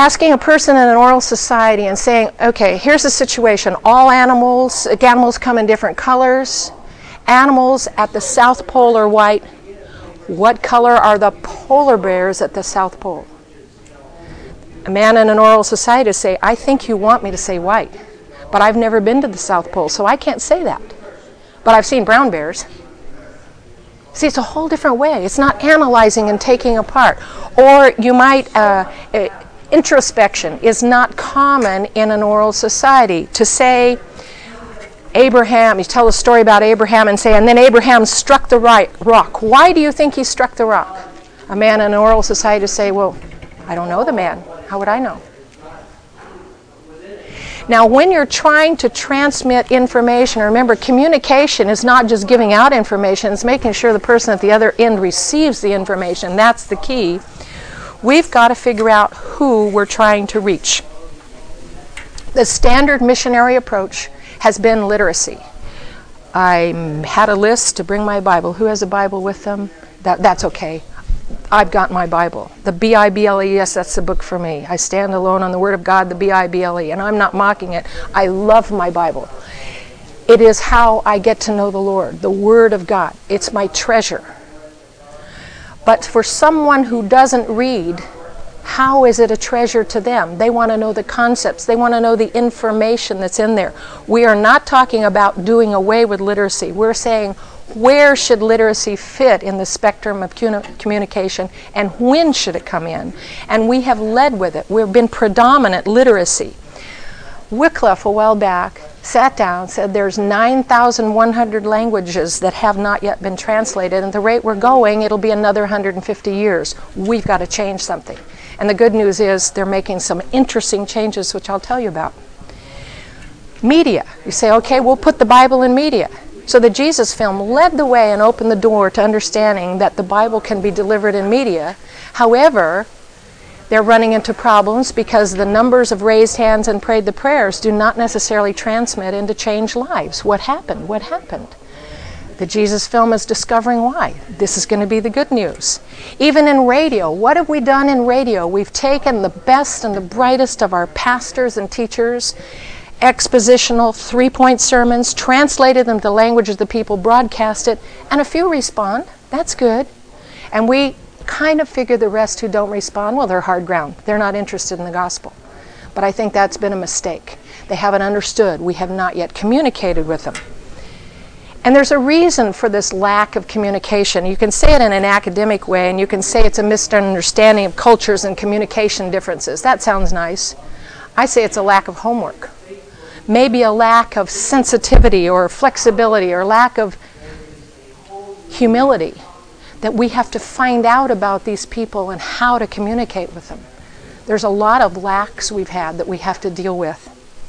asking a person in an oral society and saying, okay, here's the situation. All animals come in different colors. Animals at the South Pole are white. What color are the polar bears at the South Pole? A man in an oral society would say, I think you want me to say white, but I've never been to the South Pole, so I can't say that. But I've seen brown bears. See, it's a whole different way. It's not analyzing and taking apart. Or you might, introspection is not common in an oral society. To say, Abraham, you tell a story about Abraham and say, and then Abraham struck the rock. Why do you think he struck the rock? A man in an oral society to say, well, I don't know the man. How would I know? Now, when you're trying to transmit information, remember, communication is not just giving out information, it's making sure the person at the other end receives the information. That's the key. We've got to figure out who we're trying to reach. The standard missionary approach has been literacy. I had a list to bring my Bible. Who has a Bible with them? That's okay. I've got my Bible. The B-I-B-L-E, yes, that's the book for me. I stand alone on the Word of God, the B-I-B-L-E, and I'm not mocking it. I love my Bible. It is how I get to know the Lord, the Word of God. It's my treasure. But for someone who doesn't read, how is it a treasure to them? They want to know the concepts. They want to know the information that's in there. We are not talking about doing away with literacy. We're saying, where should literacy fit in the spectrum of communication, and when should it come in? And we have led with it. We've been predominant literacy. Wycliffe, a while back, sat down, said there's 9,100 languages that have not yet been translated, and at the rate we're going, it'll be another 150 years. We've got to change something. And the good news is they're making some interesting changes, which I'll tell you about. Media. You say, okay, we'll put the Bible in media. So the Jesus film led the way and opened the door to understanding that the Bible can be delivered in media. However, they're running into problems because the numbers of raised hands and prayed the prayers do not necessarily transmit into changed lives. What happened? What happened? The Jesus film is discovering why. This is going to be the good news. Even in radio, what have we done in radio? We've taken the best and the brightest of our pastors and teachers, expositional, three-point sermons, translated them to the language of the people, broadcast it, and a few respond. That's good. And we kind of figure the rest who don't respond, well, they're hard ground. They're not interested in the gospel. But I think that's been a mistake. They haven't understood. We have not yet communicated with them. And there's a reason for this lack of communication. You can say it in an academic way, and you can say it's a misunderstanding of cultures and communication differences. That sounds nice. I say it's a lack of homework. Maybe a lack of sensitivity or flexibility or lack of humility, that we have to find out about these people and how to communicate with them. There's a lot of lacks we've had that we have to deal with.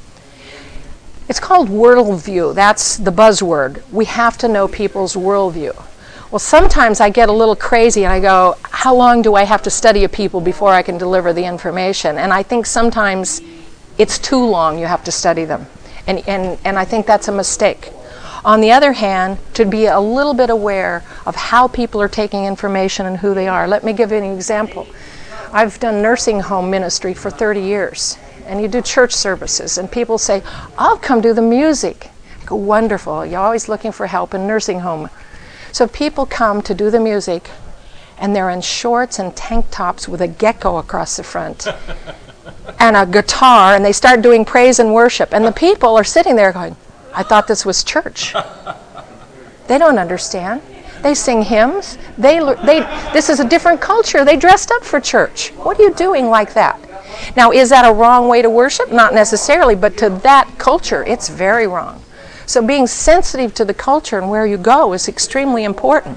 It's called worldview. That's the buzzword. We have to know people's worldview. Well, sometimes I get a little crazy and I go, how long do I have to study a people before I can deliver the information? And I think sometimes it's too long you have to study them. And I think that's a mistake. On the other hand, to be a little bit aware of how people are taking information and who they are. Let me give you an example. I've done nursing home ministry for 30 years. And you do church services. And people say, I'll come do the music. I go, wonderful. You're always looking for help in nursing home. So people come to do the music, and they're in shorts and tank tops with a gecko across the front. And a guitar, and they start doing praise and worship. And the people are sitting there going, I thought this was church. They don't understand. They sing hymns. This is a different culture. They dressed up for church. What are you doing like that? Now, is that a wrong way to worship? Not necessarily, but to that culture, it's very wrong. So being sensitive to the culture and where you go is extremely important.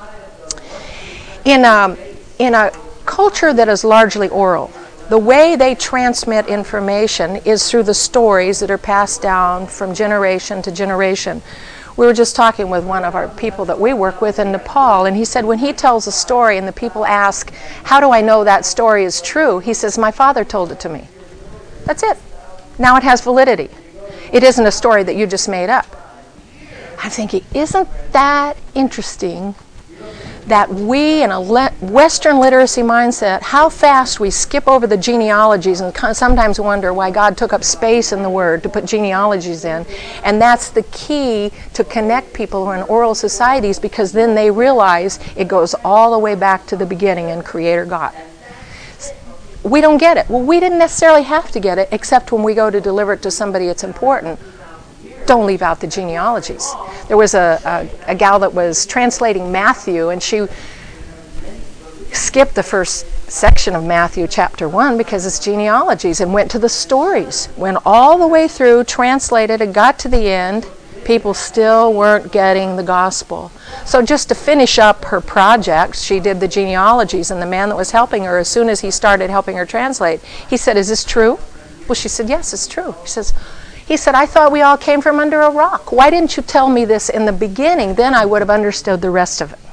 In a culture that is largely oral, the way they transmit information is through the stories that are passed down from generation to generation. We were just talking with one of our people that we work with in Nepal, and he said when he tells a story and the people ask, how do I know that story is true? He says, my father told it to me. That's it. Now it has validity. It isn't a story that you just made up. I'm thinking, isn't that interesting that we, in a Western literacy mindset, how fast we skip over the genealogies and sometimes wonder why God took up space in the Word to put genealogies in. And that's the key to connect people who are in oral societies, because then they realize it goes all the way back to the beginning in Creator God. We don't get it. Well, we didn't necessarily have to get it, except when we go to deliver it to somebody it's important. Don't leave out the genealogies. There was a gal that was translating Matthew, and she skipped the first section of Matthew chapter 1 because it's genealogies, and went to the stories. Went all the way through, translated, and got to the end. People still weren't getting the gospel. So just to finish up her project, she did the genealogies, and the man that was helping her, as soon as he started helping her translate, he said, "Is this true?" Well, she said, "Yes, it's true." He said, "I thought we all came from under a rock. Why didn't you tell me this in the beginning? Then I would have understood the rest of it."